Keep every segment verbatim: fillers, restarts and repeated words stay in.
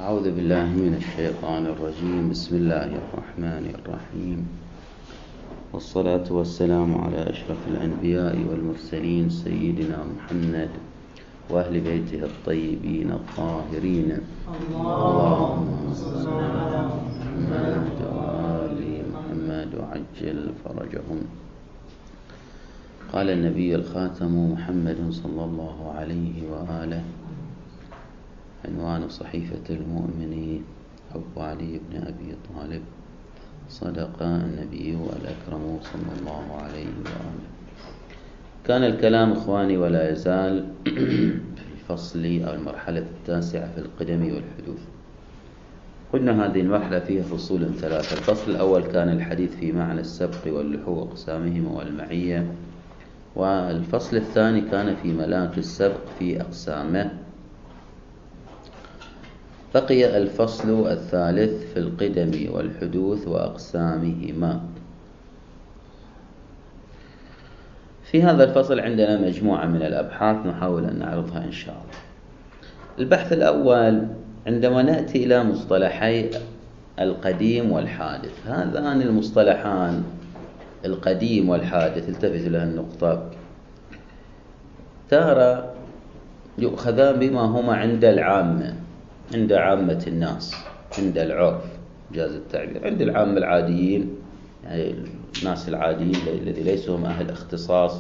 أعوذ بالله من الشيطان الرجيم. بسم الله الرحمن الرحيم، والصلاة والسلام على أشرف الأنبياء والمرسلين سيدنا محمد وأهل بيته الطيبين الطاهرين. اللهم صل على محمد وآل محمد وعجل فرجهم. قال النبي الخاتم محمد صلى الله عليه وآله: عنوان صحيفة المؤمنين حب علي بن أبي طالب. صدق النبي والأكرم صلى الله عليه وآله. كان الكلام إخواني ولا يزال في الفصل أو المرحلة التاسعة في القدم والحدوث. قلنا هذه المرحلة فيها فصول ثلاثة. الفصل الأول كان الحديث في معنى السبق واللحوق وأقسامهما والمعية، والفصل الثاني كان في ملاك السبق في أقسامه. بقي الفصل الثالث في القدم والحدوث وأقسامهما. في هذا الفصل عندنا مجموعة من الأبحاث نحاول أن نعرضها إن شاء الله. البحث الأول: عندما نأتي إلى مصطلحي القديم والحادث، هذان المصطلحان القديم والحادث التفت لها النقطة، تارة يؤخذان بما هما عند العامة، عند عامة الناس، عند العرف جاز التعبير، عند العامة العاديين، يعني الناس العاديين الذي ليسوا هم أهل اختصاص،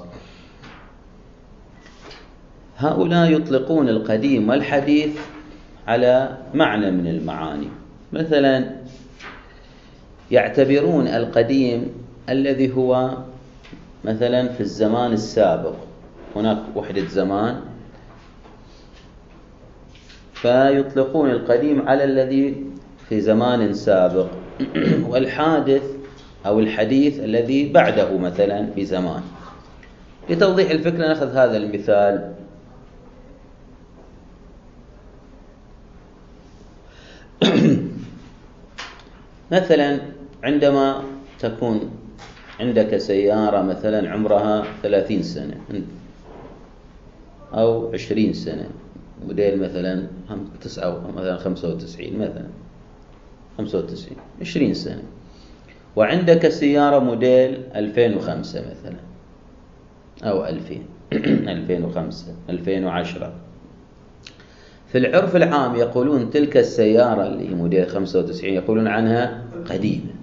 هؤلاء يطلقون القديم والحديث على معنى من المعاني. مثلا يعتبرون القديم الذي هو مثلا في الزمان السابق، هناك وحدة زمان، فيطلقون القديم على الذي في زمان سابق، والحادث أو الحديث الذي بعده مثلا في زمان. لتوضيح الفكرة نأخذ هذا المثال. مثلا عندما تكون عندك سيارة مثلا عمرها ثلاثين سنة أو عشرين سنة، موديل مثلا تسعة مثلا خمسة وتسعين، مثلا خمسة وتسعين، عشرين سنة، وعندك سيارة موديل ألفين وخمسة مثلا أو ألفين ألفين وخمسة ألفين وعشرة. في العرف العام يقولون تلك السيارة اللي هي موديل خمسة وتسعين يقولون عنها قديمة،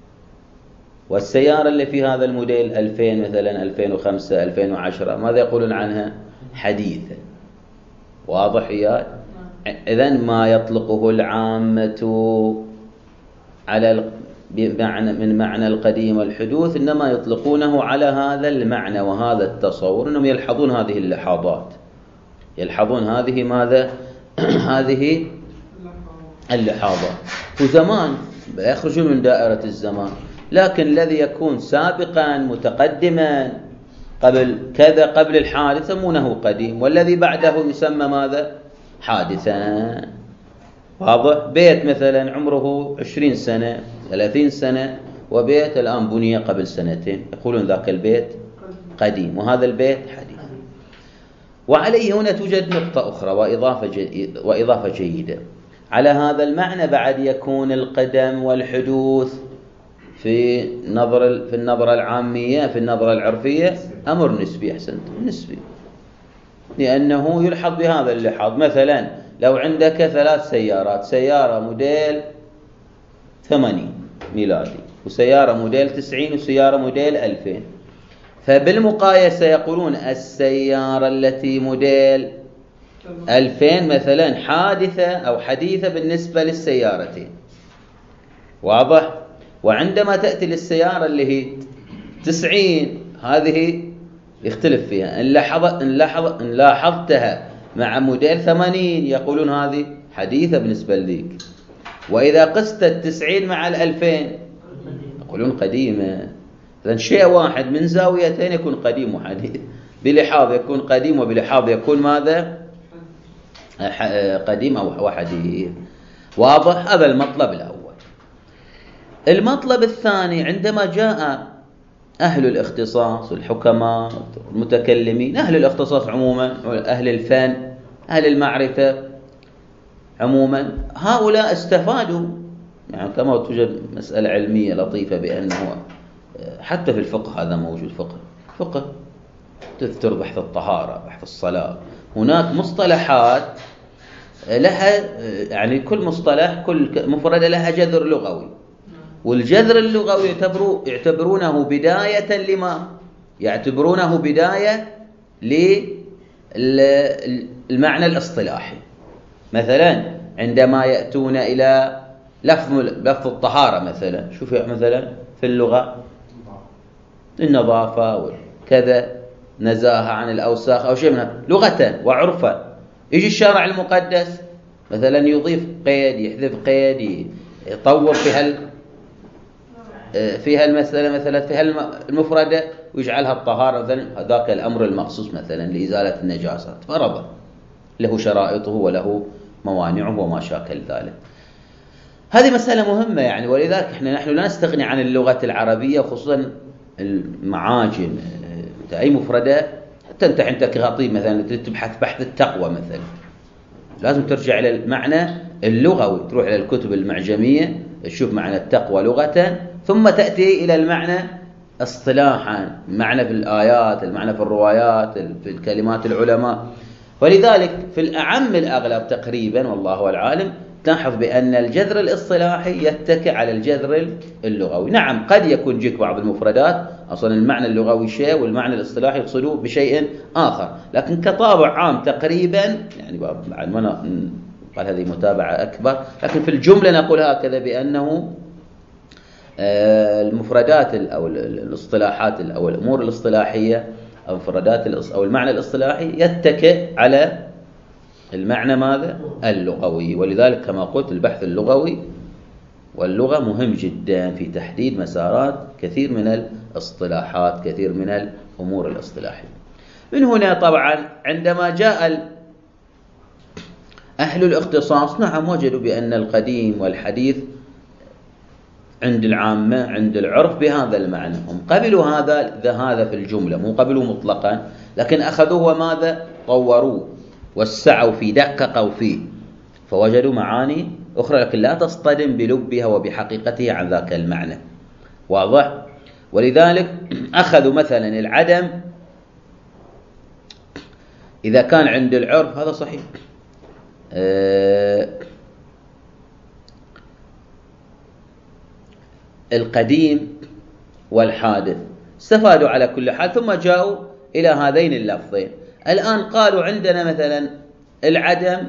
والسيارة اللي في هذا الموديل ألفين مثلا ألفين وخمسة ألفين وعشرة ماذا يقولون عنها؟ حديثة. واضح يا؟ إذن ما يطلقه العامة على بمعنى من معنى القديم والحدوث إنما يطلقونه على هذا المعنى وهذا التصور، إنهم يلحظون هذه اللحظات، يلحظون هذه ماذا؟ هذه اللحظات. وزمان يخرجون من دائرة الزمان، لكن الذي يكون سابقا متقدما قبل كذا قبل الحادث يسمونه قديم، والذي بعده يسمى ماذا؟ حادثا. واضح؟ بيت مثلا عمره عشرين سنة ثلاثين سنة، وبيت الآن بني قبل سنتين، يقولون ذاك البيت قديم وهذا البيت حديث. وعليه هنا توجد نقطة أخرى وإضافة جيدة, وإضافة جيدة على هذا المعنى. بعد يكون القدم والحدوث في نظر في النظرة العامية في النظرة العرفية أمر نسبي. أحسنت، نسبي، لأنه يلحظ بهذا اللحاظ. مثلا لو عندك ثلاث سيارات، سيارة موديل ثمانين ميلادي، وسيارة موديل تسعين، وسيارة موديل ألفين، فبالمقايسة يقولون السيارة التي موديل ألفين مثلا حادثة أو حديثة بالنسبة للسيارتين. واضح؟ وعندما تأتي للسيارة اللي هي تسعين هذه يختلف فيها، إن لاحظ إن لاحظ إن لاحظتها مع موديل ثمانين يقولون هذه حديثة بالنسبة لذيك، وإذا قست التسعين مع الألفين يقولون قديمة. إذن شيء واحد من زاويتين يكون قديم وحديث، بلحاظ يكون قديم وبلحاظ يكون ماذا؟ قديم أو وحديث. واضح؟ هذا المطلب الأول. المطلب الثاني: عندما جاء أهل الاختصاص الحكماء المتكلمين، أهل الاختصاص عموما، أهل الفن، أهل المعرفة، عموما هؤلاء استفادوا، يعني كما توجد مسألة علمية لطيفة بأنه حتى في الفقه هذا موجود. فقه فقه تذكر بحث الطهارة، بحث الصلاة، هناك مصطلحات لها، يعني كل مصطلح كل مفردة لها جذر لغوي، والجذر اللغوي يعتبروا يعتبرونه بداية لما يعتبرونه بداية للمعنى الاصطلاحي. مثلا عندما يأتون إلى لفظ لفظ الطهارة مثلا، شوف مثلا في اللغة النظافة وكذا، نزاهة عن الأوساخ أو شيء منها لغة وعرفا. يجي الشرع المقدس مثلا يضيف قيد، يحذف قيد، يطور في هال في هالمسألة مثلا في هالمفردة ويجعلها الطهارة مثلا، ذاك الأمر المخصوص مثلا لإزالة النجاسات فرضا، له شرائطه وله موانعه وما شاكل ذلك. هذه مسألة مهمة يعني، ولذلك احنا نحن لا نستغني عن اللغة العربية، خصوصا المعاجم. أي مفردة حتى أنت عندك خطيب مثلا تريد تبحث بحث التقوى مثلا، لازم ترجع إلى المعنى اللغوي، تروح إلى الكتب المعجمية تشوف معنى التقوى لغة، ثم تأتي إلى المعنى اصطلاحا، المعنى في الآيات، المعنى في الروايات، في الكلمات العلماء. ولذلك في الأعم الأغلب تقريبا والله العالم تلاحظ بأن الجذر الاصطلاحي يتكئ على الجذر اللغوي. نعم قد يكون جيك بعض المفردات أصلا المعنى اللغوي شيء والمعنى الاصطلاحي يقصدوه بشيء آخر، لكن كطابع عام تقريبا يعني بعد ما قال هذه متابعة أكبر، لكن في الجملة نقول هكذا بأنه المفردات أو الاصطلاحات أو الأمور الاصطلاحية أو مفردات أو المعنى الاصطلاحي يتكئ على المعنى ماذا؟ اللغوي. ولذلك كما قلت البحث اللغوي واللغة مهم جدا في تحديد مسارات كثير من الاصطلاحات، كثير من الأمور الاصطلاحية. من هنا طبعا عندما جاء أهل الاختصاص نعم وجدوا بأن القديم والحديث عند العامة عند العرف بهذا المعنى، هم قبلوا هذا هذا في الجملة، مو قبلوا مطلقا، لكن أخذوه وماذا؟ طوروه وسعوا فيه، دققوا فيه، فوجدوا معاني أخرى لكن لا تصطدم بلبها وبحقيقتها عن ذاك المعنى. واضح؟ ولذلك أخذوا مثلا العدم إذا كان عند العرف هذا صحيح، أه القديم والحادث استفادوا على كل حال، ثم جاءوا إلى هذين اللفظين. الآن قالوا عندنا مثلا العدم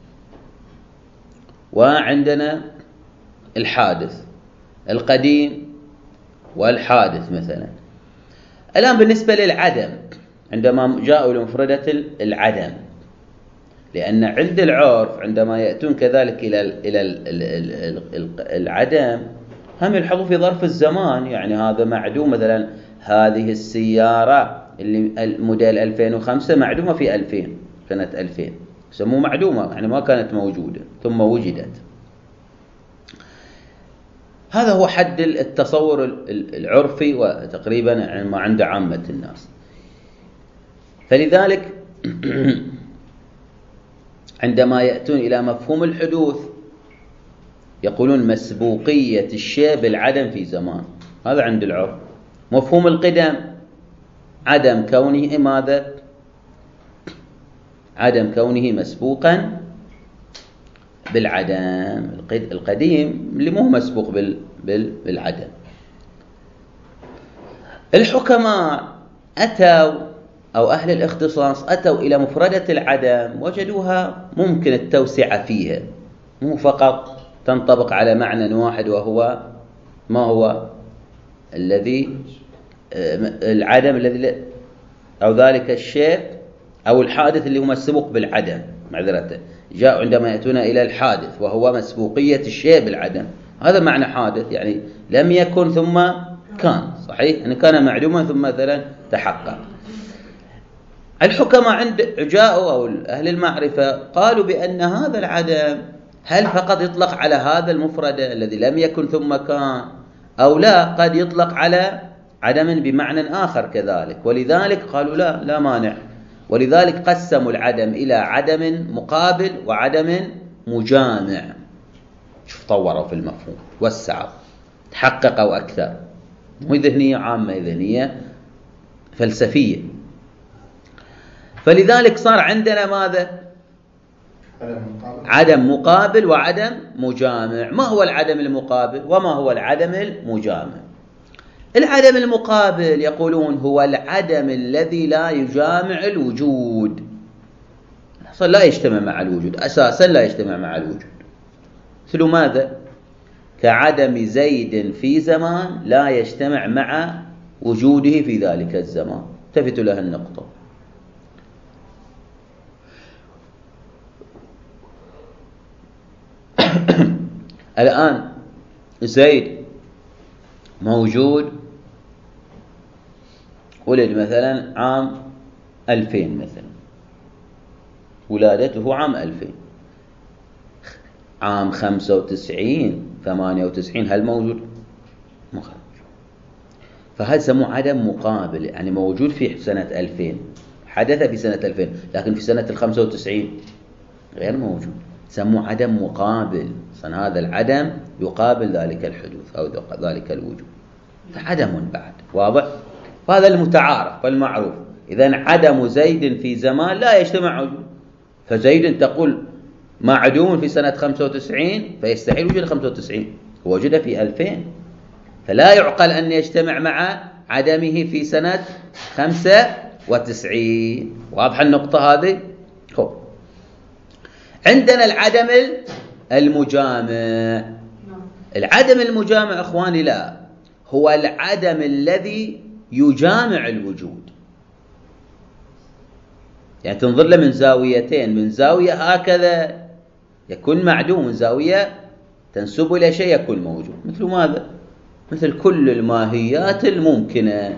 وعندنا الحادث، القديم والحادث مثلا. الآن بالنسبة للعدم عندما جاءوا لمفردة العدم، لأن عند العرف عندما يأتون كذلك إلى إلى العدم هم يلحظوا في ظرف الزمان، يعني هذا معدوم مثلا هذه السيارة اللي الموديل ألفين وخمسة معدومة في ألفين، سنة ألفين سموه معدومة يعني ما كانت موجودة ثم وجدت. هذا هو حد التصور العرفي وتقريبا ما عند عامة الناس. فلذلك عندما يأتون إلى مفهوم الحدوث يقولون مسبوقية الشيء بالعدم في زمان، هذا عند العرف. مفهوم القدم عدم كونه ماذا؟ عدم كونه مسبوقا بالعدم، القديم اللي مو مسبوق بالعدم. الحكماء أتوا أو أهل الاختصاص أتوا إلى مفردة العدم وجدوها ممكن التوسعة فيها، مو فقط تنطبق على معنى واحد وهو ما هو الذي العدم الذي أو ذلك الشيء أو الحادث اللي هو مسبوق بالعدم. معذرة جاءوا عندما يأتون إلى الحادث وهو مسبوقية الشيء بالعدم، هذا معنى حادث يعني لم يكن ثم كان، صحيح يعني كان معدوما ثم مثلا تحقق. الحكماء عند جاءوا أو أهل المعرفة قالوا بأن هذا العدم هل فقط يطلق على هذا المفرد الذي لم يكن ثم كان أو لا، قد يطلق على عدم بمعنى آخر كذلك. ولذلك قالوا لا لا مانع، ولذلك قسموا العدم إلى عدم مقابل وعدم مجامع. شوف طوروا في المفهوم، وسعوا، تحققوا أكثر، مو ذهنية عامة، ذهنية فلسفية. فلذلك صار عندنا ماذا؟ عدم مقابل وعدم مجامع. ما هو العدم المقابل وما هو العدم المجامع؟ العدم المقابل يقولون هو العدم الذي لا يجامع الوجود، أصلا لا يجتمع مع الوجود، أساسا لا يجتمع مع الوجود. مثل ماذا؟ كعدم زيد في زمان لا يجتمع مع وجوده في ذلك الزمان. التفتوا لها النقطة. الآن زيد موجود، ولد مثلا عام ألفين مثلا، ولادته عام ألفين. عام خمسة وتسعين ثمانية وتسعين هل موجود؟ موجود. فهذا سموه عدم مقابل، يعني موجود في سنة ألفين، حدث في سنة ألفين، لكن في سنة الخمسة وتسعين غير موجود، سموه عدم مقابل. صن هذا العدم يقابل ذلك الحدوث أو ذلك الوجود، فعدم بعد. واضح؟ وهذا المتعارف والمعروف. إذن عدم زيد في زمان لا يجتمع وجود. فزيد تقول معدوم في سنة خمسة وتسعين، فيستحيل وجود خمسة وتسعين، هو وجد في ألفين، فلا يعقل أن يجتمع مع عدمه في سنة خمسة وتسعين. واضح النقطة هذه؟ هو عندنا العدم المجامع. العدم المجامع أخواني لا، هو العدم الذي يجامع الوجود. يعني تنظر له من زاويتين، من زاوية هكذا يكون معدوم، من زاوية تنسب إلى شيء يكون موجود. مثل ماذا؟ مثل كل الماهيات الممكنة.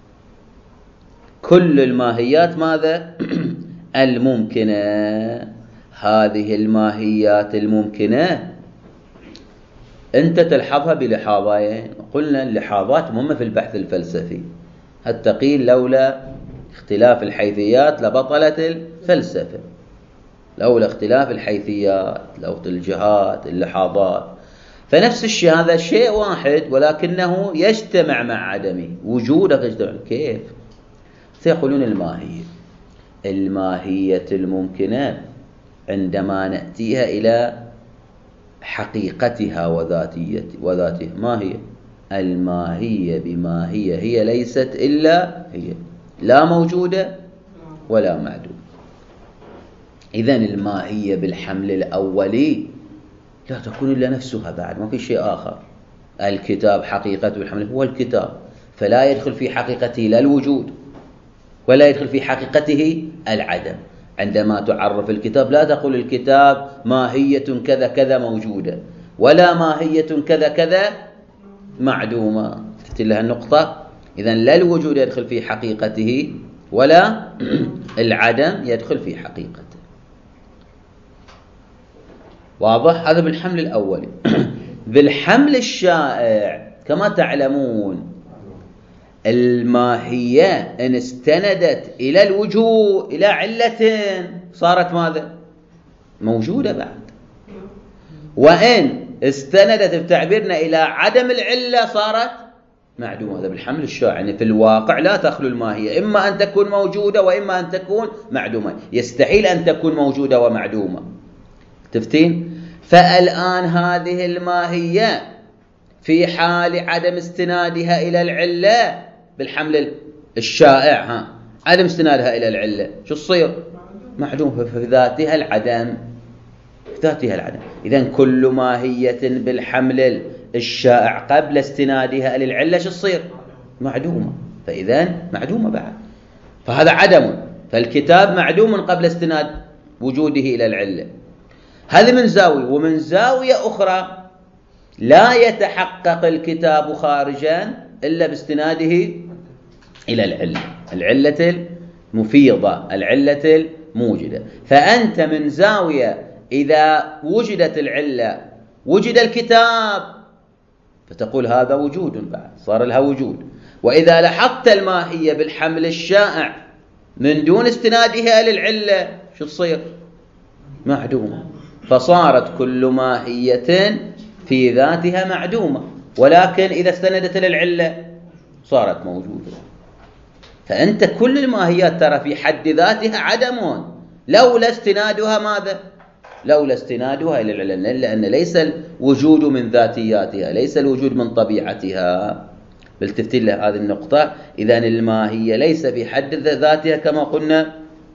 كل الماهيات ماذا؟ الممكنة. هذه الماهيات الممكنة أنت تلحظها بلحاظين. قلنا اللحاظات مهمة في البحث الفلسفي، حتى قيل لولا اختلاف الحيثيات لبطلت الفلسفة. لولا اختلاف الحيثيات، لو الجهات، اللحاظات. فنفس الشيء، هذا شيء واحد ولكنه يجتمع مع عدمه. وجودك يجتمع. كيف؟ سيقولون الماهية. الماهية الممكنة عندما نأتيها إلى حقيقتها وذاتيتها وذاتها، ما هي؟ الماهية بما هي، هي ليست إلا هي، لا موجودة ولا معدوم. إذن الماهية بالحمل الأولي لا تكون إلا نفسها، بعد ما في شيء آخر. الكتاب حقيقته بالحمل هو الكتاب، فلا يدخل في حقيقته لا الوجود ولا يدخل في حقيقته العدم. عندما تعرف الكتاب لا تقول الكتاب ماهية كذا كذا موجودة، ولا ماهية كذا كذا معدومة. تلها النقطة. إذن لا الوجود يدخل في حقيقته ولا العدم يدخل في حقيقته. واضح؟ هذا بالحمل الأولي. بالحمل الشائع كما تعلمون الماهية إن استندت إلى الوجود إلى علة صارت ماذا؟ موجودة بعد. وإن استندت بتعبيرنا إلى عدم العلة صارت معدومة. هذا بالحمل الشائع، يعني في الواقع لا تخلو الماهية، إما أن تكون موجودة وإما أن تكون معدومة. يستحيل أن تكون موجودة ومعدومة. تفتين؟ فالآن هذه الماهية في حال عدم استنادها إلى العلة بالحمل الشائع، ها عدم استنادها إلى العلة شو تصير؟ معدوم. في ذاتها العدم، في ذاتها العدم. إذن كل ماهية بالحمل الشائع قبل استنادها إلى العلة شو تصير؟ معدومة. فإذن معدومة بعد. فهذا عدم. فالكتاب معدوم قبل استناد وجوده إلى العلة. هذه من زاوية. ومن زاوية أخرى لا يتحقق الكتاب خارجا إلا باستناده إلى العلة، العلة المفيضة، العلة الموجدة. فأنت من زاوية إذا وجدت العلة وجد الكتاب، فتقول هذا وجود بعد، صار لها وجود. وإذا لاحظت الماهية بالحمل الشائع من دون استنادها إلى العلة شو تصير؟ معدومة. فصارت كل ماهية في ذاتها معدومة، ولكن إذا استندت للعلة صارت موجودة. فأنت كل الماهيات ترى في حد ذاتها عدم، لولا استنادها ماذا؟ لولا استنادها إلى العلة، لأن ليس الوجود من ذاتياتها، ليس الوجود من طبيعتها. بالتفتيل له هذه النقطة. إذن الماهية ليس في حد ذاتها كما قلنا.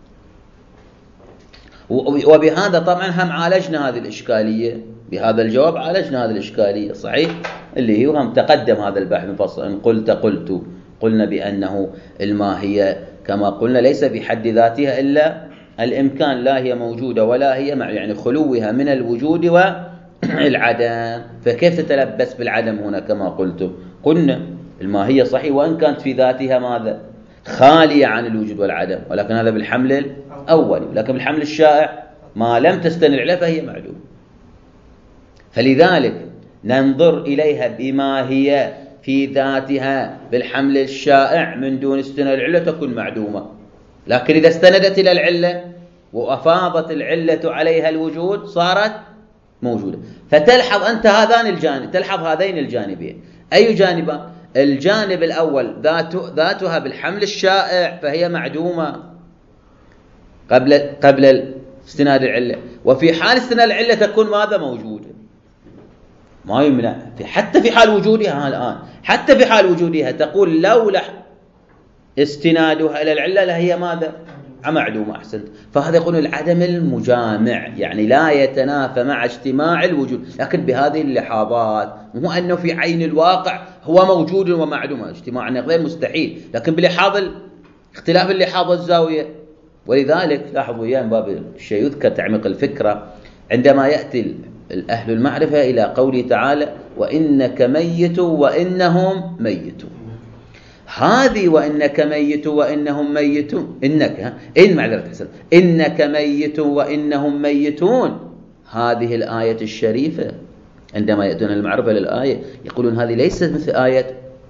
وبهذا طبعا هم عالجنا هذه الإشكالية، بهذا الجواب عالجنا هذه الإشكالية صحيح، اللي هو هم تقدم هذا البحث مفصل. إن قلت قلت قلنا بأنه الماهية كما قلنا ليس في حد ذاتها إلا الإمكان، لا هي موجودة ولا هي مع يعني خلوها من الوجود والعدم. فكيف تتلبس بالعدم هنا كما قلت؟ قلنا الماهية صحيح وإن كانت في ذاتها ماذا؟ خالية عن الوجود والعدم، ولكن هذا بالحمل الأول. لكن بالحمل الشائع ما لم تستند العلة فهي معدومة. فلذلك ننظر إليها بما هي في ذاتها بالحمل الشائع من دون استناد العلة تكون معدومة. لكن إذا استندت إلى العلة وأفاضت العلة عليها الوجود صارت موجودة. فتلحظ أنت هذان الجانب، تلحظ هذين الجانبين. أي جانبان؟ الجانب الأول ذاتها بالحمل الشائع فهي معدومة قبل قبل استناد العلة، وفي حال استناد العلة تكون ماذا؟ موجودة. ما يمنع في حتى في حال وجودها الآن، حتى في حال وجودها تقول لولا استنادها إلى العلة لهي ماذا؟ معدومة. أحسنت. فهذا يقول العدم المجامع، يعني لا يتنافى مع اجتماع الوجود، لكن بهذه اللحاظات، مو أنه في عين الواقع هو موجود ومعدوم، اجتماع غير مستحيل، لكن بلحاظ اختلاف اللحاظ والزاوية. ولذلك لاحظوا يا باب الشيء يذكر تعميق الفكرة عندما يأتي الأهل المعرفة إلى قوله تعالى وإنك ميت وإنهم ميتون. هذه وإنك ميت وإنهم ميتون، إنك إن معذرة حسن إنك ميت وإنهم ميتون، هذه الآية الشريفة عندما يأتون المعرفة للآية يقولون هذه ليست مثل آية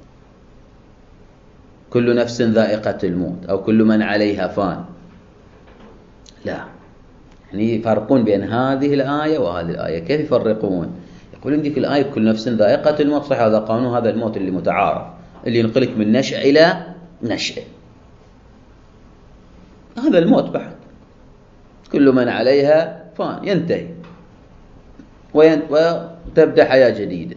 كل نفس ذائقة الموت أو كل من عليها فان. لا، يعني يفرقون بين هذه الآية وهذه الآية. كيف يفرقون؟ يقولون ديك الآية كل نفس ذائقة الموت، صح هذا قانون، هذا الموت اللي متعارف اللي ينقلك من نشأ إلى نشأ، هذا الموت بعد كل من عليها فان ينتهي وتبدأ حياة جديدة.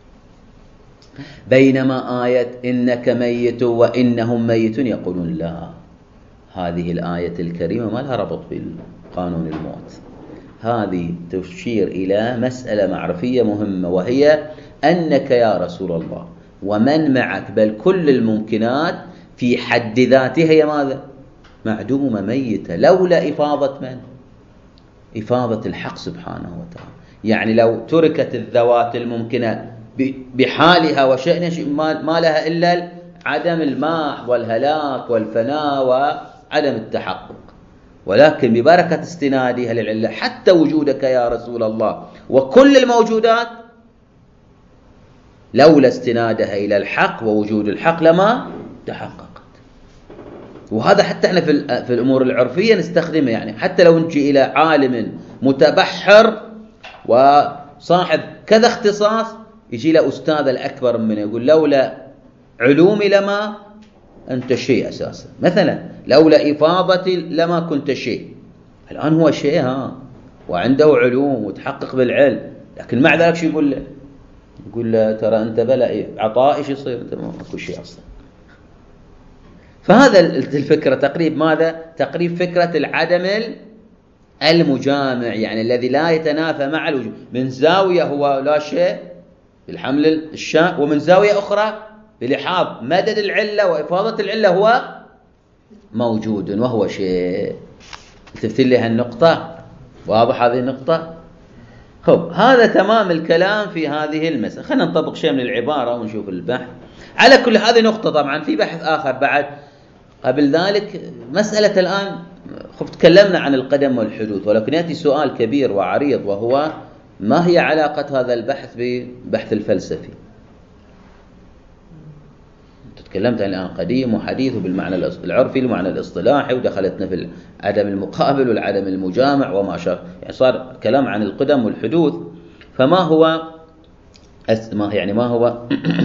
بينما آية إنك ميت وإنهم ميتون يقولون لا، هذه الآية الكريمة ما لها ربط بالقانون الموت، هذه تشير إلى مسألة معرفية مهمة، وهي أنك يا رسول الله ومن معك بل كل الممكنات في حد ذاتها هي ماذا؟ معدومة ميتة، لولا إفاضة من؟ إفاضة الحق سبحانه وتعالى. يعني لو تركت الذوات الممكنة بحالها وشأنها ما لها إلا عدم الماح والهلاك والفناء وعدم التحقق، ولكن ببركة استنادها للعلة حتى وجودك يا رسول الله وكل الموجودات لولا استنادها إلى الحق ووجود الحق لما تحققت. وهذا حتى احنا في في الأمور العرفية نستخدمه، يعني حتى لو نجي إلى عالم متبحر وصاحب كذا اختصاص يجي له أستاذ الأكبر منه يقول لولا علومي لما أنت شيء أساسا، مثلا لولا إفاضتي لما كنت شيء. الآن هو شيء ها وعنده علوم وتحقق بالعلم، لكن مع ذلك شو يقول له؟ يقول له ترى أنت بلا إيه عطاء إيش يصير؟ أنت ما أكو شيء أصلا. فهذا الفكرة تقريب ماذا؟ تقريب فكرة العدم المجامع، يعني الذي لا يتنافى مع الوجود. من زاوية هو لا شيء بالحمل الشاء، ومن زاوية أخرى بلحاظ مدد العلة وإفاضة العلة هو موجود وهو شيء. تفتل لها النقطة؟ واضح هذه النقطة؟ خب هذا تمام الكلام في هذه المسألة. خلينا نطبق شيء من العبارة ونشوف البحث. على كل هذه نقطة. طبعا في بحث آخر بعد قبل ذلك مسألة الآن خب تكلمنا عن القدم والحدوث، ولكن يأتي سؤال كبير وعريض، وهو ما هي علاقة هذا البحث ببحث الفلسفي؟ تكلمت الآن قديم وحديث بالمعنى العرفي المعنى الاصطلاحي، ودخلتنا في عدم المقابل والعدم المجامع وما شابه، يعني صار كلام عن القدم والحدوث. فما هو ما يعني ما هو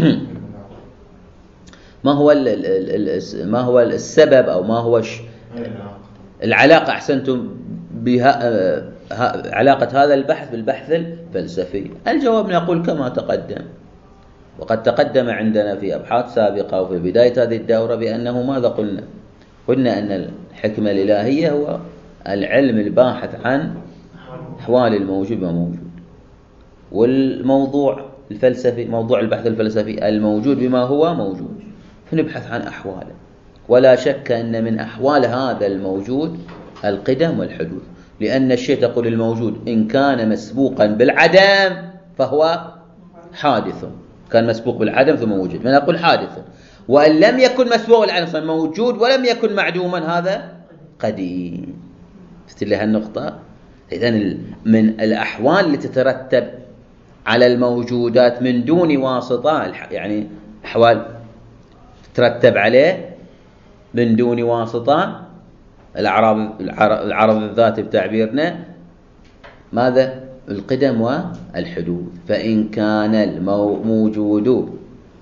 ما هو ما هو السبب أو ما هو العلاقة أحسنتم بها علاقة هذا البحث بالبحث الفلسفي؟ الجواب نقول كما تقدم، وقد تقدم عندنا في أبحاث سابقة وفي بداية هذه الدورة بأنه ماذا قلنا؟ قلنا أن الحكمة الإلهية هو العلم الباحث عن أحوال الموجود وموجود، والموضوع الفلسفي موضوع البحث الفلسفي الموجود بما هو موجود، فنبحث عن أحواله. ولا شك أن من أحوال هذا الموجود القدم والحدوث، لأن الشيء تقول الموجود إن كان مسبوقا بالعدم فهو حادث، كان مسبوق بالعدم ثم وجد، من أقول حادث. وأن لم يكن مسبوق بالعدم موجود ولم يكن معدوما هذا قديم. فهمت لها النقطة؟ إذن من الأحوال التي تترتب على الموجودات من دون واسطة، يعني أحوال تترتب عليه من دون واسطة، العرض العرض الذاتي بتعبيرنا ماذا؟ القدم والحدوث. فإن كان الموجود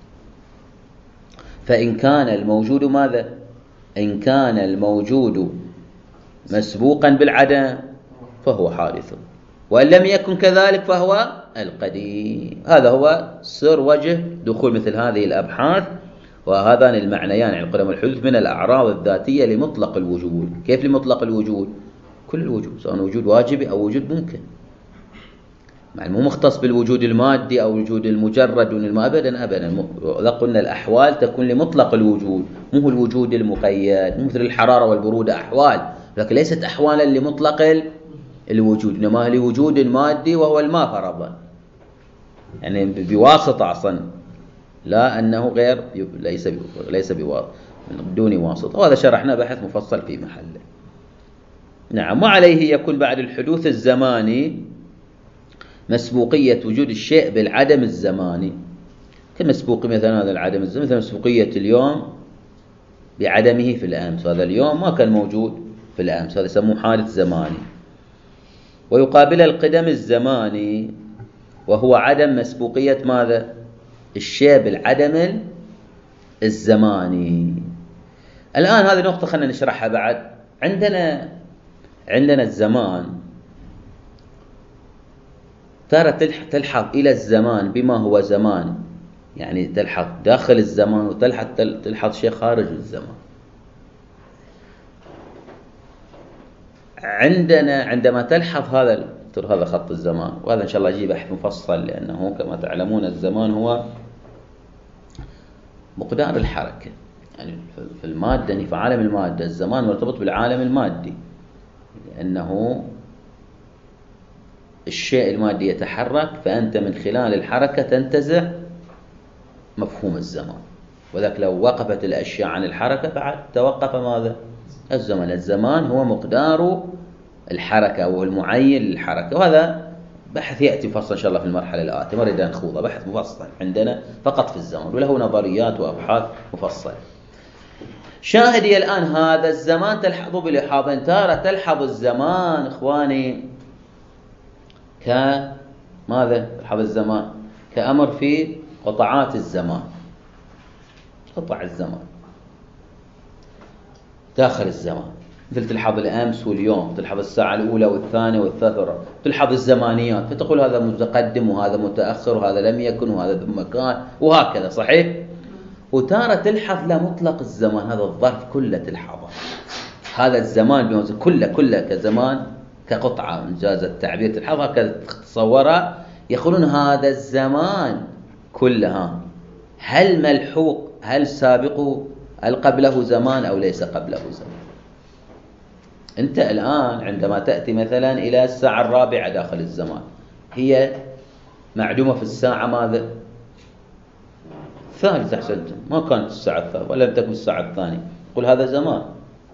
فإن كان الموجود ماذا؟ إن كان الموجود مسبوقا بالعدم فهو حادث، وإن لم يكن كذلك فهو القديم. هذا هو سر وجه دخول مثل هذه الأبحاث، وهذان المعنيان عن القدم والحدوث من الأعراض الذاتية لمطلق الوجود. كيف لمطلق الوجود؟ كل الوجود، سواء وجود واجبي أو وجود ممكن، مع مو مختص بالوجود المادي أو الوجود المجرد دون الماء أبدا أبدا. إذا قلنا الأحوال تكون لمطلق الوجود، مو الوجود المقيد، مو مثل الحرارة والبرودة أحوال، لكن ليست أحوالا لمطلق الوجود، إنما لوجود مادي وهو الماء فرضا، يعني بواسطة أصلا، لا أنه غير ليس ليس بواسطة دون واسطة. وهذا شرحنا بحث مفصل في محله. نعم. وعليه يكون بعد الحدوث الزماني مسبوقية وجود الشيء بالعدم الزماني، كمسبوق مثلا هذا العدم الزماني مثل مسبوقية اليوم بعدمه في الأمس، هذا اليوم ما كان موجود في الأمس، هذا يسموه حادث زماني. ويقابل القدم الزماني وهو عدم مسبوقية ماذا؟ الشيء بالعدم الزماني. الآن هذه نقطة خلنا نشرحها بعد. عندنا عندنا الزمان، ترى تلحظ إلى الزمان بما هو زمان، يعني تلحظ داخل الزمان وتلحظ تلحظ شيء خارج الزمان. عندنا عندما تلحظ هذا هذا خط الزمان، وهذا إن شاء الله يجي بحث مفصل، لأنه كما تعلمون الزمان هو مقدار الحركة، يعني في المادة، يعني في عالم المادة الزمان مرتبط بالعالم المادي، لأنه الشيء المادي يتحرك، فأنت من خلال الحركة تنتزع مفهوم الزمان. وذلك لو وقفت الأشياء عن الحركة بعد توقف ماذا؟ الزمان. الزمان هو مقدار الحركة أو المعين للحركة، وهذا بحث يأتي مفصل إن شاء الله في المرحلة الآتية، ما نريد نخوضه، بحث مفصل عندنا فقط في الزمان، وله نظريات وأبحاث مفصلة. شاهدي الآن هذا الزمان تلحظوا بلحاظ، تارة تلحظ الزمان إخواني كماذا؟ تلحظ الزمان كأمر في قطعات الزمان، قطع الزمان داخل الزمان، مثل تلحظ الأمس واليوم، تلحظ الساعة الأولى والثانية والثالثة، تلحظ الزمانيات، فتقول هذا متقدم وهذا متأخر وهذا لم يكن وهذا بمكان وهكذا، صحيح؟ وتارة تلحظ لا مطلق الزمان، هذا الظرف كله تلحظه، هذا الزمان كله كله كزمان كقطعة من جاز التعبير تلحظها كتصورها، يقولون هذا الزمان كلها هل ملحوق، هل سابق، هل قبله زمان أو ليس قبله زمان. أنت الآن عندما تأتي مثلا إلى الساعة الرابعة داخل الزمان، هي معدومة في الساعة ماذا؟ الثالثة، أحسنت، ما كانت الساعة الثالثة ولم تكن الساعة الثانية، قل هذا زمان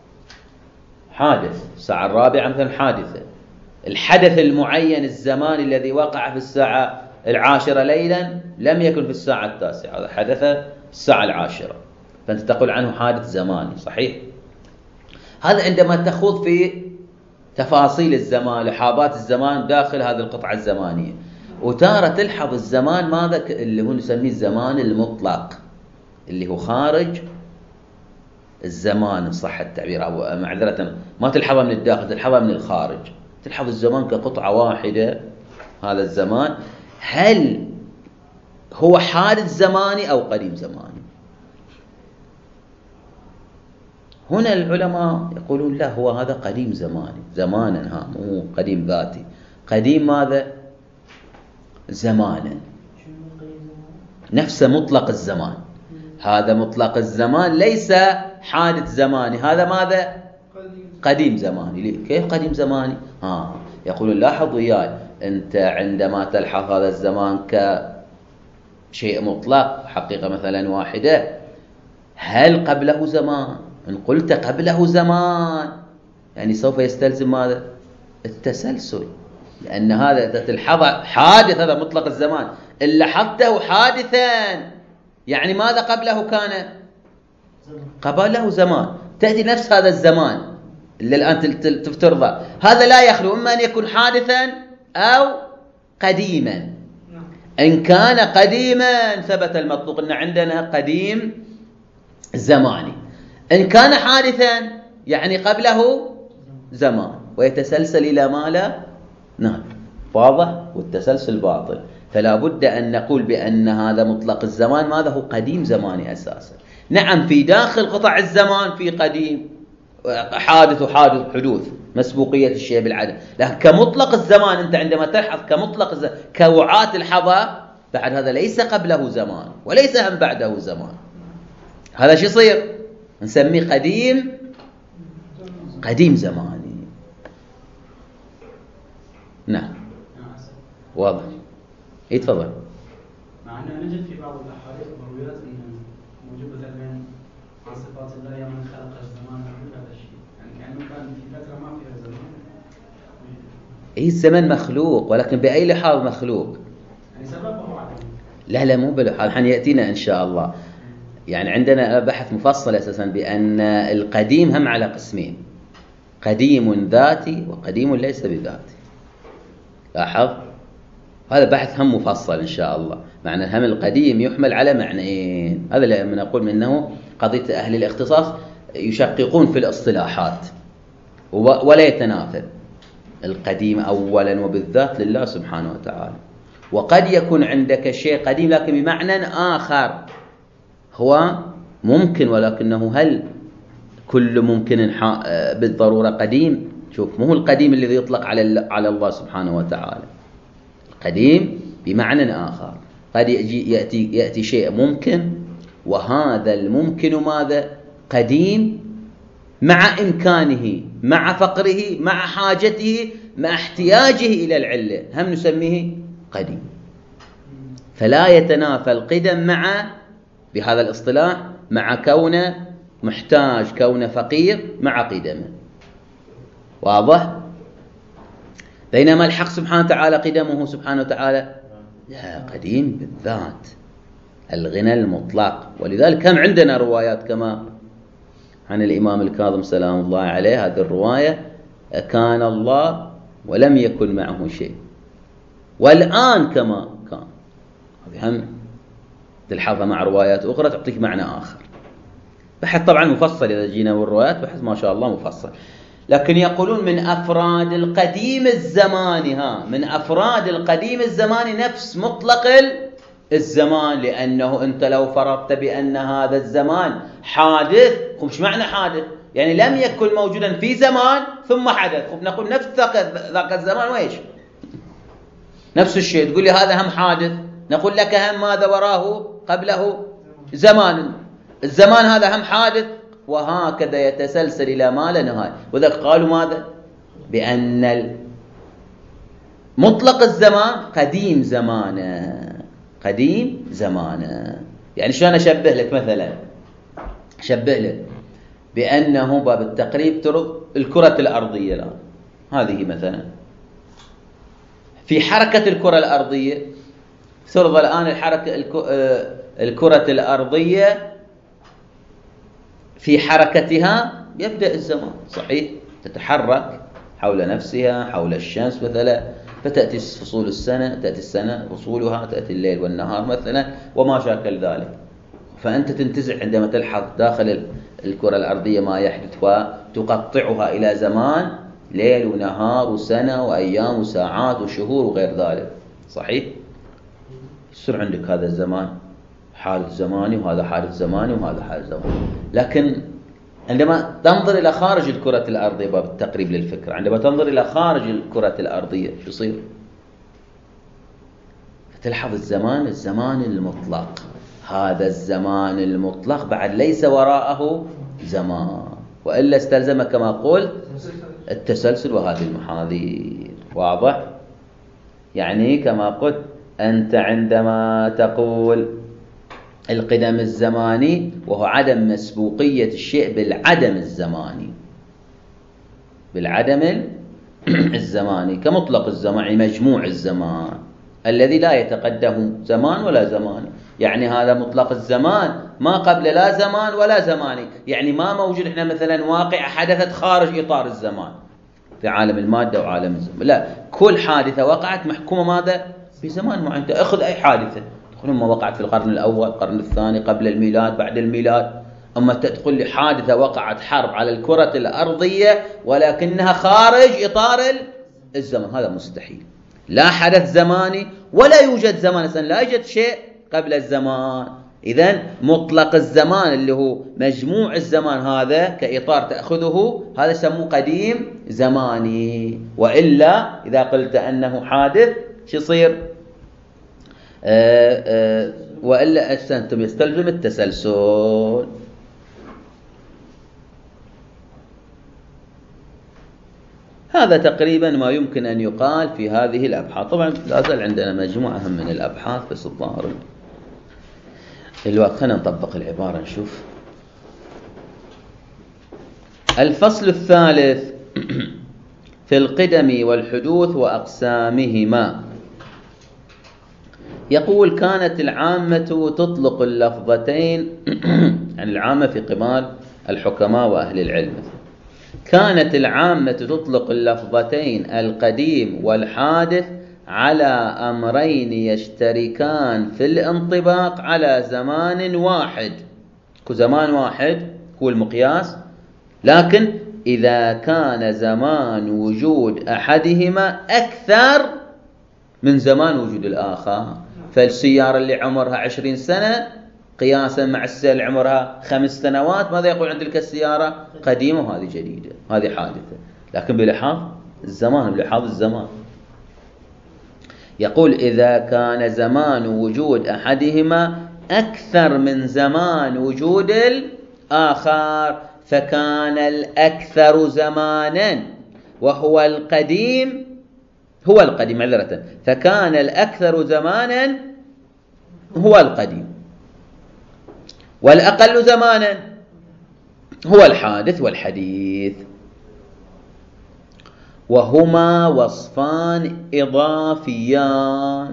حادث. الساعة الرابعة مثلا حادثة، الحدث المعين الزمان الذي وقع في الساعة العاشرة ليلا لم يكن في الساعة التاسعة، هذا حدث الساعة العاشرة. فأنت تقول عنه حادث زماني، صحيح؟ هذا عندما تخوض في تفاصيل الزمان، لحظات الزمان داخل هذه القطعة الزمانية، وتارة تلحظ الزمان ماذا اللي هو نسميه الزمان المطلق، اللي هو خارج الزمان إن صح التعبير، أو معذرة ما تلحظها من الداخل، تلحظها من الخارج. تلحظ الزمان كقطعة واحدة، هذا الزمان هل هو حادث زماني أو قديم زماني؟ هنا العلماء يقولون لا، هو هذا قديم زماني، زمانا، ها مو قديم ذاتي. قديم ماذا؟ زمانا، نفس مطلق الزمان. هذا مطلق الزمان ليس حادث زماني، هذا ماذا؟ قديم زماني. ليه؟ كيف قديم زماني؟ ها يقولون لاحظ وياي، أنت عندما تلحظ هذا الزمان كشيء مطلق، حقيقة مثلا واحدة، هل قبله زمان؟ إن قلت قبله زمان يعني سوف يستلزم ماذا؟ التسلسل، لأن هذا تلحظ حادث، هذا مطلق الزمان، إن لاحظته حادثا يعني ماذا قبله كان؟ قبله زمان. تأتي نفس هذا الزمان اللي الآن تفترضه، هذا لا يخلو إما أن يكون حادثا أو قديما. إن كان قديما ثبت المطلق، إن عندنا قديم زماني. إن كان حادثا يعني قبله زمان، ويتسلسل إلى ما لا نهاية. واضح؟ والتسلسل باطل. فلا بد أن نقول بأن هذا مطلق الزمان ماذا هو؟ قديم زماني أساسا. نعم في داخل قطع الزمان في قديم، حادث وحادث حدوث، مسبوقية الشيء بالعدم، لكن كمطلق الزمان أنت عندما تلحظ كمطلق الزمان كوعاة الحظى، بعد هذا ليس قبله زمان وليس هم بعده زمان. هذا شو يصير؟ نسميه قديم قديم زماني. نعم واضح. يتفضل. مع أننا نجد في بعض الأحاديث والروايات أن موجود مثلا عن صفات الله يا من خلق الزمان قبل هذا الشيء، يعني كأنه كان في فترة ما فيها زمان. إيه الزمن مخلوق، ولكن بأي لحاظ مخلوق؟ يعني سببه عدم. لا لا مو بلحاظ، الحين يأتينا إن شاء الله. يعني عندنا بحث مفصل أساسا بأن القديم هم على قسمين، قديم ذاتي وقديم ليس بذاتي. لاحظ هذا بحث هم مفصل إن شاء الله. معنى هم القديم يحمل على معنيين، هذا اللي نقول منه قضية أهل الاختصاص يشققون في الاصطلاحات ولا يتنافى. القديم أولا وبالذات لله سبحانه وتعالى، وقد يكون عندك شيء قديم لكن بمعنى آخر هو ممكن، ولكنه هل كل ممكن بالضرورة قديم؟ شوف، مو القديم الذي يطلق على على الله سبحانه وتعالى. قديم بمعنى آخر، قد يأتي يأتي يأتي شيء ممكن، وهذا الممكن ماذا؟ قديم مع إمكانه، مع فقره، مع حاجته، مع احتياجه إلى العلة، هم نسميه قديم. فلا يتنافى القدم مع بهذا الاصطلاح مع كونه محتاج، كونه فقير، مع قدمه. واضح؟ بينما الحق سبحانه وتعالى قدمه سبحانه وتعالى لا، قديم بالذات، الغنى المطلق. ولذلك كم عندنا روايات كما عن الإمام الكاظم سلام الله عليه، هذه الرواية كان الله ولم يكن معه شيء، والآن كما كان. هذه هم تلحظها مع روايات أخرى تعطيك معنى آخر. بحث طبعا مفصل، إذا جينا بالروايات بحث ما شاء الله مفصل. لكن يقولون من أفراد القديم الزماني، ها من أفراد القديم الزماني نفس مطلق الزمان، لأنه أنت لو فرضت بأن هذا الزمان حادث، مش معنى حادث يعني لم يكن موجودا في زمان ثم حدث، نقول نفس ذاك الزمان وإيش نفس الشيء، تقول لي هذا هم حادث، نقول لك هم ماذا وراه قبله زمان، الزمان هذا هم حادث، وهكذا يتسلسل إلى ما لا نهاية. وذلك قالوا ماذا؟ بأن مطلق الزمان قديم زمانه، قديم زمانه. يعني شلون أشبه لك؟ مثلا أشبه لك بأنه باب التقريب ترى الكرة الأرضية الآن، هذه مثلا في حركة الكرة الأرضية، فرض الآن الحركة الكرة الأرضية في حركتها يبدأ الزمان، صحيح، تتحرك حول نفسها، حول الشمس مثلا، فتأتي فصول السنة، تأتي السنة فصولها، تأتي الليل والنهار مثلا وما شاكل ذلك. فأنت تنتزع عندما تلحظ داخل الكرة الأرضية ما يحدث وتقطعها إلى زمان، ليل ونهار وسنة وأيام وساعات وشهور وغير ذلك، صحيح؟ يصير عندك هذا الزمان حادث زماني وهذا حادث زماني وهذا حادث زماني. لكن عندما تنظر إلى خارج الكرة الأرضية، باب التقريب للفكرة، عندما تنظر إلى خارج الكرة الأرضية شو يصير؟ فتلحظ الزمان الزمان المطلق، هذا الزمان المطلق بعد ليس وراءه زمان، وإلا استلزم كما قلت التسلسل وهذه المحاذير. واضح؟ يعني كما قلت أنت عندما تقول القدم الزماني وهو عدم مسبوقية الشيء بالعدم الزماني، بالعدم الزماني كمطلق الزمان، مجموع الزمان الذي لا يتقدم زمان ولا زمان. يعني هذا مطلق الزمان ما قبل لا زمان ولا زماني، يعني ما موجود احنا مثلا واقع حدثت خارج إطار الزمان في عالم المادة وعالم الزمان، لا، كل حادثة وقعت محكومة ماذا؟ بزمان معين. انت اخذ أي حادثة، تقول ما وقعت في القرن الأول، القرن الثاني، قبل الميلاد، بعد الميلاد. أما تدخل لي حادثة وقعت حرب على الكرة الأرضية ولكنها خارج إطار الزمان، هذا مستحيل. لا حدث زماني ولا يوجد زمان، لا يوجد شيء قبل الزمان. إذن مطلق الزمان اللي هو مجموع الزمان هذا كإطار تأخذه، هذا يسموه قديم زماني. وإلا إذا قلت أنه حادث شو يصير؟ آآ آآ وإلا أنتم يستلزم التسلسل. هذا تقريبا ما يمكن أن يقال في هذه الأبحاث. طبعا لا زال عندنا مجموعة أهم من الأبحاث بس الظاهر الوقت. خلينا نطبق العبارة نشوف. الفصل الثالث في القدم والحدوث وأقسامهما. يقول كانت العامة تطلق اللفظتين يعني العامة في قبال الحكماء وأهل العلم، كانت العامة تطلق اللفظتين القديم والحادث على أمرين يشتركان في الانطباق على زمان واحد. زمان واحد هو المقياس، لكن إذا كان زمان وجود أحدهما أكثر من زمان وجود الآخر. فالسيارة اللي عمرها عشرين سنة قياسا مع السيارة اللي عمرها خمس سنوات، ماذا يقول عن تلك السيارة؟ قديمة وهذه جديدة، هذه حادثة، لكن بلحاظ الزمان، بلحاظ الزمان. يقول إذا كان زمان وجود أحدهما أكثر من زمان وجود الآخر فكان الأكثر زمانا وهو القديم هو القديم معذرة فكان الأكثر زمانا هو القديم، والأقل زمانا هو الحادث والحديث. وهما وصفان إضافيان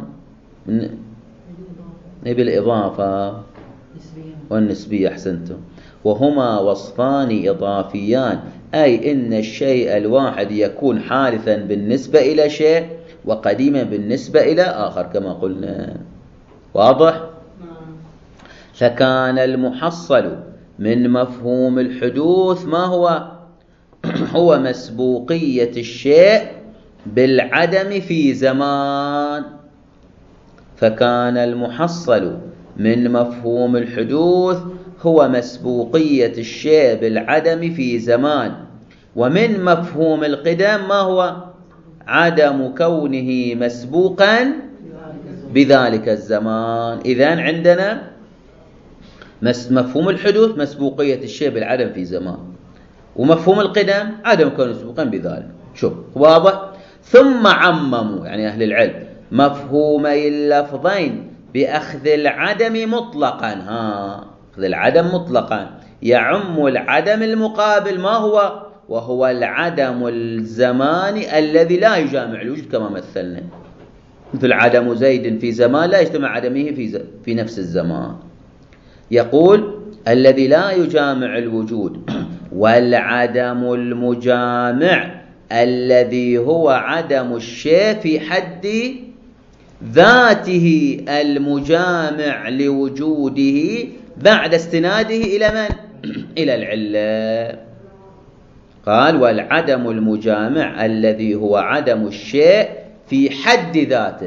بالإضافة والنسبية. أحسنتم. وهما وصفان إضافيان، أي إن الشيء الواحد يكون حادثا بالنسبة إلى شيء وقديما بالنسبة إلى آخر كما قلنا. واضح؟ فكان المحصل من مفهوم الحدوث ما هو؟ هو مسبوقية الشيء بالعدم في زمان. فكان المحصل من مفهوم الحدوث هو مسبوقية الشيء بالعدم في زمان. ومن مفهوم القدم ما هو؟ عدم كونه مسبوقا بذلك الزمان. إذن عندنا مفهوم الحدوث مسبوقية الشيء بالعدم في زمان، ومفهوم القدم عدم كونه مسبوقا بذلك. شوف واضح؟ ثم عمموا يعني أهل العلم مفهومي اللفظين بأخذ العدم مطلقا. ها أخذ العدم مطلقا يعم العدم المقابل ما هو؟ وهو العدم الزماني الذي لا يجامع الوجود كما مثلنا، مثل عدم زيد في زمان لا يجتمع عدمه في, في نفس الزمان. يقول الذي لا يجامع الوجود، والعدم المجامع الذي هو عدم الشيء في حد ذاته المجامع لوجوده بعد استناده إلى من؟ إلى العلة. قال والعدم المجامع الذي هو عدم الشيء في حد ذاته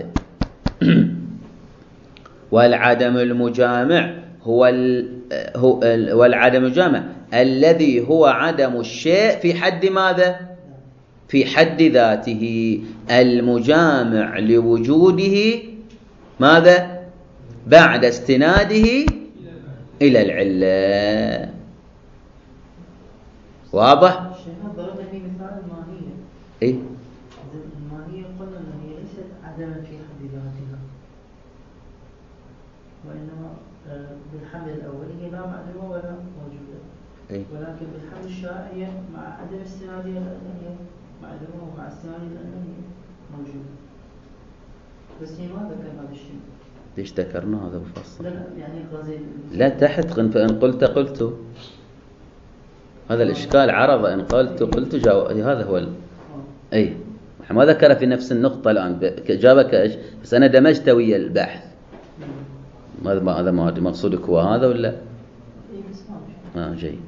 والعدم المجامع هو ال هو ال والعدم المجامع الذي هو عدم الشيء في حد ماذا؟ في حد ذاته المجامع لوجوده ماذا؟ بعد استناده إلى العلة. واضح؟ الشيخ ضرب لي مثال الماهية. إيه؟ الماهية قلنا أن هي ليست عدما في حد ذاتها، وإنما بالحمل الأول هي لا معلومة ولا موجودة. إيه؟ ولكن بالحمل الشائع هي مع عدم استنادها لأنها هي معلومة ومع استنادها لأنها هي موجودة. بس هي ما ذكر هذا الشيء. ليش ذكرنا هذا مفصل؟ لا يعني غزيل. لا تحت فإن قلت قلت. هذا الإشكال عرض إن قلت قلت جاوب. هذا هو ال... أي ما ذكر في نفس النقطة الآن جابك إيش؟ بس أنا دمجت ويا البحث. هذا ما هذا ما مقصودك هو هذا ولا؟ آه جيد.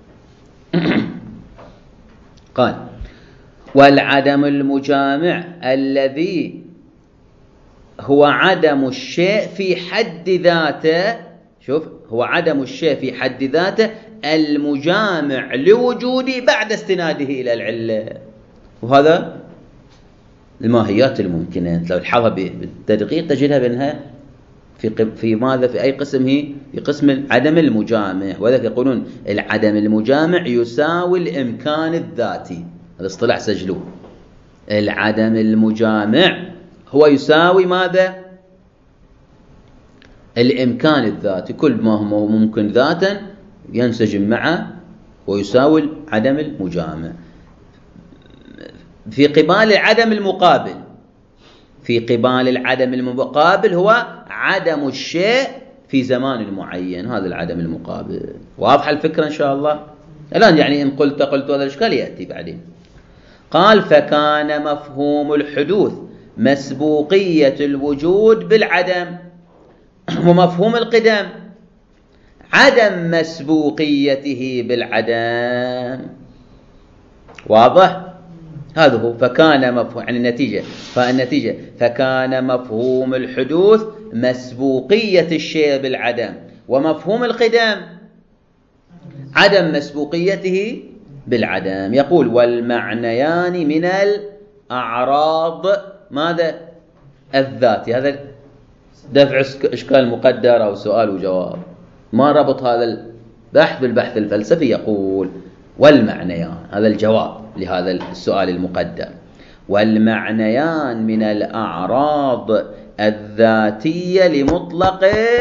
قال والعدم المجامع الذي هو عدم الشيء في حد ذاته. شوف هو عدم الشيء في حد ذاته المجامع لوجوده بعد استناده إلى العلة. وهذا الماهيات الممكنة لو تحاول بالتدقيق تجدها بأنها في في ماذا في أي قسم هي؟ في قسم عدم المجامع. وذلك يقولون العدم المجامع يساوي الإمكان الذاتي. هذا اصطلاح سجلوه. العدم المجامع هو يساوي ماذا؟ الإمكان الذاتي. كل ما هو ممكن ذاتا ينسجم معه ويساوي عدم المجامع. في قبال العدم المقابل في قبال العدم المقابل هو عدم الشيء في زمان معين. هذا العدم المقابل. واضحة الفكرة إن شاء الله. الآن يعني إن قلت قلت هذا الإشكال يأتي بعدين. قال فكان مفهوم الحدوث مسبوقية الوجود بالعدم، ومفهوم القدم عدم مسبوقيته بالعدم. واضح؟ هذا هو. فكان مفهوم يعني النتيجة فالنتيجة فكان مفهوم الحدوث مسبوقية الشيء بالعدم، ومفهوم القدم عدم مسبوقيته بالعدم. يقول والمعنيان من الأعراض ماذا؟ الذاتي. هذا دفع إشكال مقدر أو سؤال وجواب. ما ربط هذا البحث بالبحث الفلسفي؟ يقول والمعنيان. هذا الجواب لهذا السؤال المقدر. والمعنيان من الأعراض الذاتية لمطلق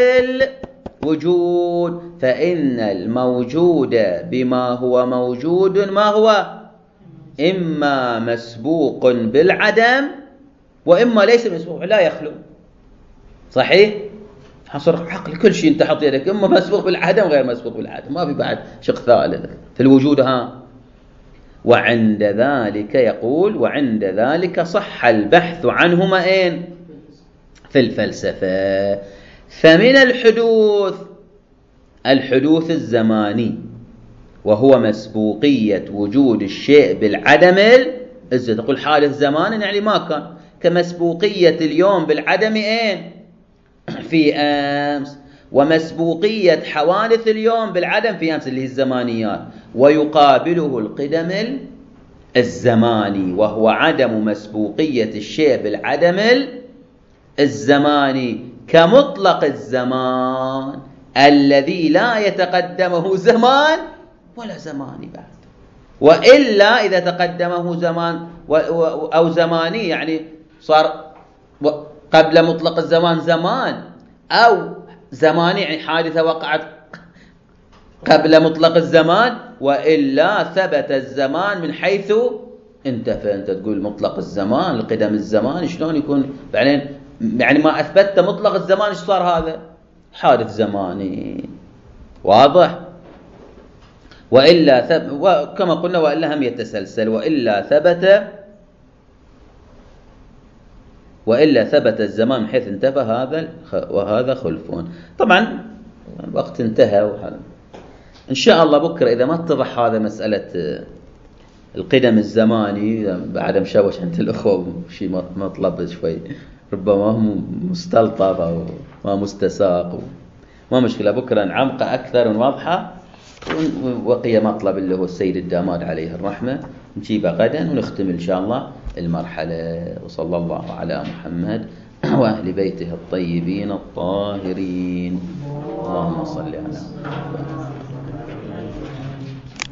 الوجود، فإن الموجود بما هو موجود ما هو إما مسبوق بالعدم وإما ليس مسبوق. لا يخلو. صحيح؟ حصر عقل كل شيء انت حط يدك إما مسبوق بالعدم غير مسبوق بالعدم، ما في بعد شق ثالث في الوجود. ها وعند ذلك يقول وعند ذلك صح البحث عنهما أين؟ في الفلسفة. فمن الحدوث الحدوث الزماني وهو مسبوقية وجود الشيء بالعدم. إذا تقول حادث زمان يعني ما كان، كمسبوقية اليوم بالعدم أين؟ في أمس. ومسبوقية حوادث اليوم بالعدم في أمس اللي هي الزمانيات. ويقابله القدم الزماني وهو عدم مسبوقية الشيء بالعدم الزماني كمطلق الزمان الذي لا يتقدمه زمان ولا زمان بعد. وإلا إذا تقدمه زمان أو زماني يعني صار قبل مطلق الزمان زمان، أو زماني يعني حادثة وقعت قبل مطلق الزمان، وإلا ثبت الزمان من حيث انت. فأنت تقول مطلق الزمان القدم الزمان شلون يكون بعدين؟ يعني ما أثبتت مطلق الزمان ايش صار؟ هذا حادث زماني. واضح؟ وإلا ثب وكما قلنا وإلا هم يتسلسل وإلا ثبت وإلا ثبت الزمان من حيث انتفى هذا وهذا خلفون. طبعا الوقت انتهى. إن شاء الله بكرة إذا ما اتضح هذا مسألة القدم الزماني بعد مشوش عند الأخوة شيء مطلب شوي ربما هو مستلطف أو ما مستساق ما مشكلة. بكرة نعمقه أكثر ونوضحه وقية مطلب اللي هو السيد الداماد عليه الرحمة نجيبه غدا ونختم إن شاء الله المرحلة. وصلى الله على محمد وأهل بيته الطيبين الطاهرين. اللهم صل على محمد.